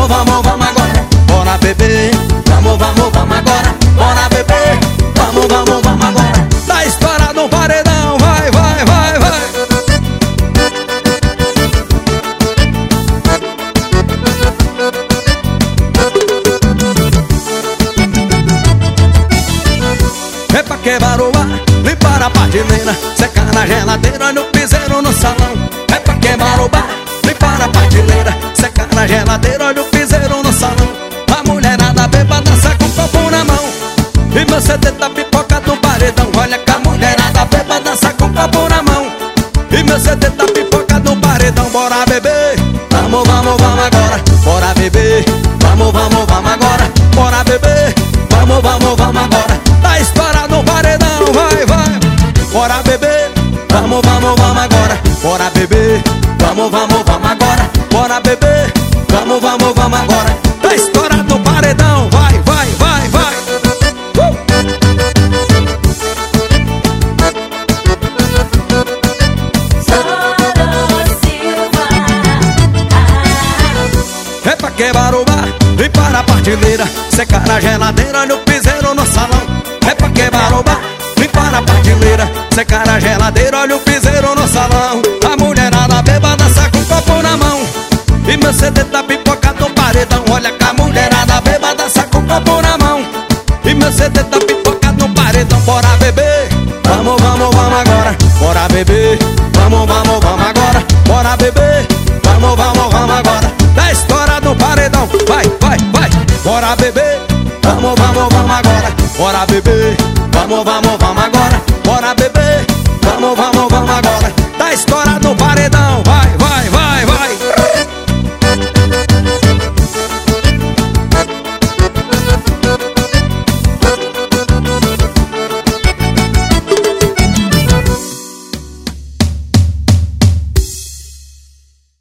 vamos, vamos agora. Bora beber, vamos, vamos, vamos agora. Bora beber, vamos, vamos, vamos agora. Tá estourado no paredão, vai, vai, vai, vai. É pra quebrar o ar, limpar a prateleira, secar na geladeira, olha o piseiro no salão. É pra quebrar o bar, limpar a prateleira, secar na geladeira, olha o piseiro no salão. A mulherada beba dança com o copo na mão e meu CD tá pipocado no paredão. Olha que a mulherada beba dança com o copo na mão e meu CD tá pipocado no paredão. Bora beber, vamos, vamos, vamos agora. Bora beber, vamos, vamos, vamos agora. Bora beber, vamos, vamos, vamos agora. Tá estourado no paredão, vai, vai. Bora beber, vamos, vamos, vamos agora. Bora beber, vamos, vamos, vamos agora. Bora beber, vamos, vamos, vamos agora. Tá estourado no paredão, vai, vai, vai, vai. É pra quebrar o bar, limpar a prateleira, secar a geladeira, olha o piseiro no salão. É pra quebrar o bar, limpar a prateleira, secar a geladeira, olha o piseiro no salão. A mulherada beba dança com o copo na mão e meu CD tá pipocado no paredão. Olha que a mulherada beba dança com o copo na mão e meu CD tá pipocado no paredão. Bora beber, vamos, vamos, vamos agora. Bora beber, vamos, vamos, vamos agora. Bora beber, vamos, vamos, vamos agora. Tá estourado no paredão, vai, vai, vai. Bora beber, vamos, vamos, vamos agora. Bora beber, vamos, vamos, vamos agora. Bora beber, vamos, vamos, vamos agora. Tá estourado.